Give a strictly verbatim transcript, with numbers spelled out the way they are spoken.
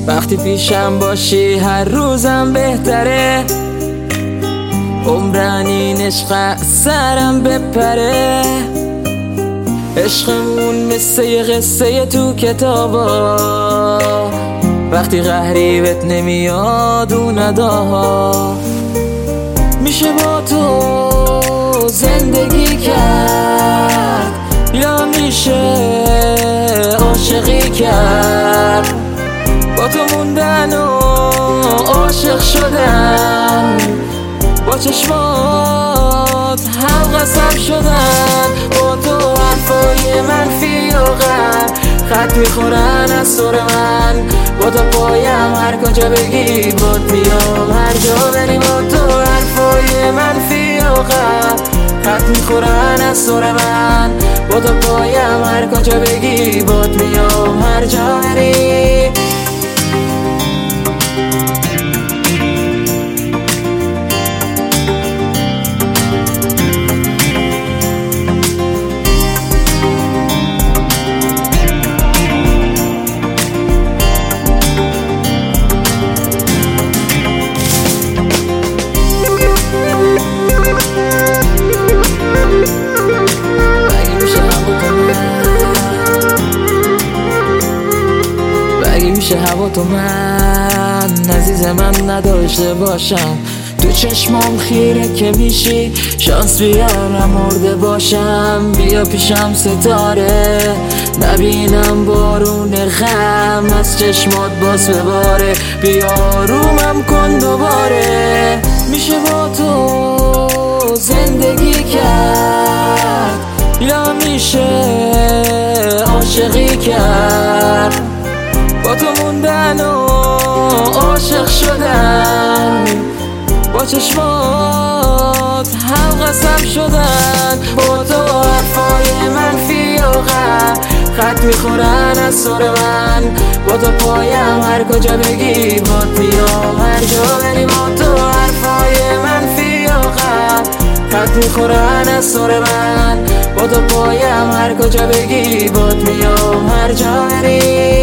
وقتی پیشم باشی هر روزم بهتره. عمرن این عشق سرم بپره. عشقمون مثل یه قصه تو کتابا، وقتی قهری بهت نمیاد اون اداها. میشه با تو زندگی کرد یا میشه عاشقی کرد. با تو موندن و عاشق شدن، با چشمات هم قسم شدن. با تو حرفای منفی و غم خط میخورن از سر من. با تو پایم هر کجا بگی باد میام، هر جا بری. با تو حرفای منفی و غم خط میخورن از سر من. با تو پایم هر کجا بگی باد میام، هر جا بری. میشه هوا تو من عزیز من نداشته باشم. تو چشمام خیره که میشی، شانس بیارم مرده باشم. بیا پیشم ستاره، نبینم بارون غم از چشمات باز بباره. بیا رومم کن دوباره. میشه با تو زندگی کرد یا میشه عاشقی کرد. با تو موندن و عاشق شدن، با چشمات هم قسم شدن. با تو حرفای منفی و غم خط میخورن از سر من. با تو پایم هر کجا بگی باد میام، هر جا بری. با تو حرفای منفی و غم خط میخورن از سر من. با تو پایم هر کجا بگی باد میام، هر جا بری.